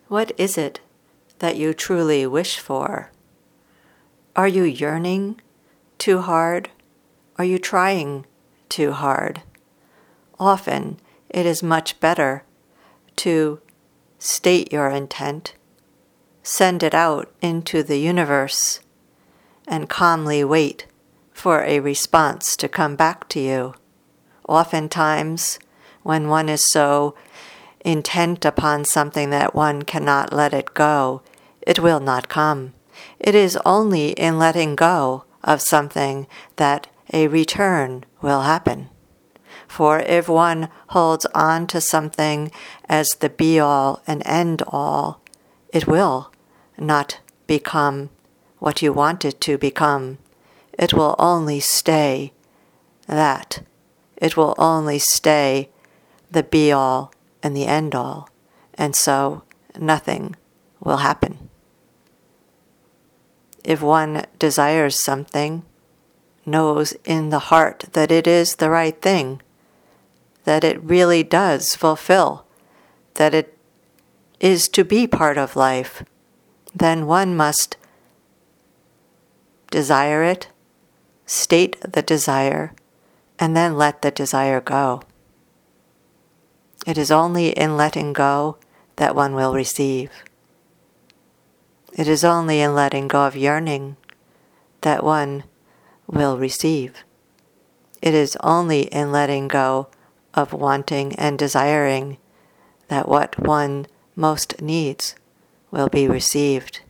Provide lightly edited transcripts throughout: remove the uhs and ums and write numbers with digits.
What is it that you truly wish for? Are you yearning too hard? Are you trying too hard? Often it is much better to state your intent, send it out into the universe, and calmly wait for a response to come back to you. Oftentimes, when one is so intent upon something that one cannot let it go, it will not come. It is only in letting go of something that a return will happen. For if one holds on to something as the be-all and end-all, it will not become what you want it to become. It will only stay that. It will only stay the be-all and the end-all, and so nothing will happen. If one desires something, knows in the heart that it is the right thing, that it really does fulfill, that it is to be part of life, then one must desire it, state the desire, and then let the desire go. It is only in letting go that one will receive. It is only in letting go of yearning that one will receive. It is only in letting go of wanting and desiring that what one most needs will be received.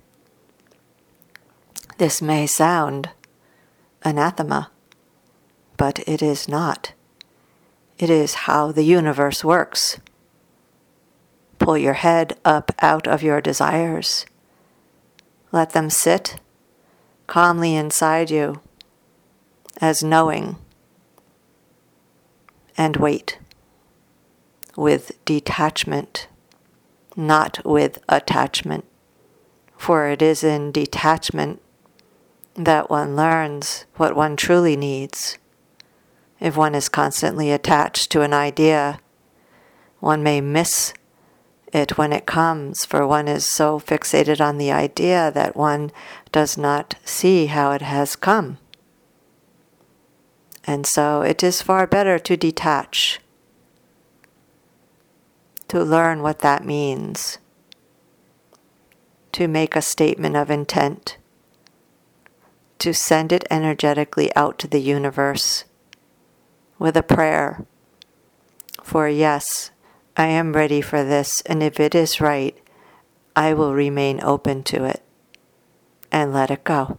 This may sound anathema, but it is not. It is how the universe works. Pull your head up out of your desires. Let them sit calmly inside you as knowing, and wait with detachment, not with attachment. For it is in detachment that one learns what one truly needs. If one is constantly attached to an idea, one may miss it when it comes, for one is so fixated on the idea that one does not see how it has come. And so it is far better to detach, to learn what that means, to make a statement of intent, to send it energetically out to the universe with a prayer for, yes, I am ready for this, and if it is right, I will remain open to it and let it go.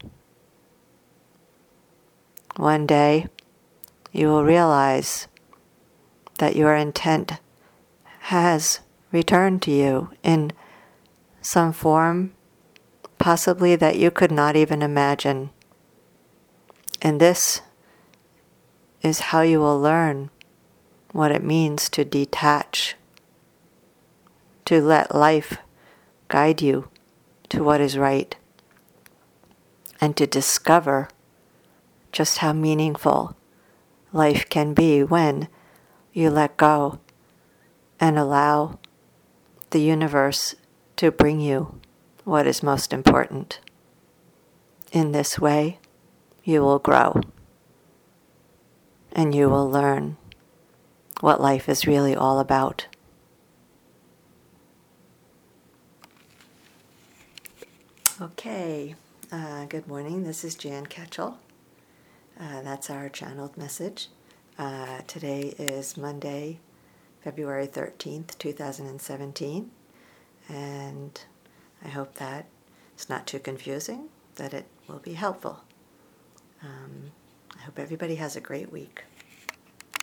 One day, you will realize that your intent has returned to you in some form, possibly that you could not even imagine. And this is how you will learn what it means to detach, to let life guide you to what is right, and to discover just how meaningful life can be when you let go and allow the universe to bring you what is most important. In this way, you will grow, and you will learn what life is really all about. Okay, good morning. This is Jan Ketchel. That's our channeled message. Today is Monday, February 13th, 2017, and I hope that it's not too confusing, that it will be helpful. I hope everybody has a great week.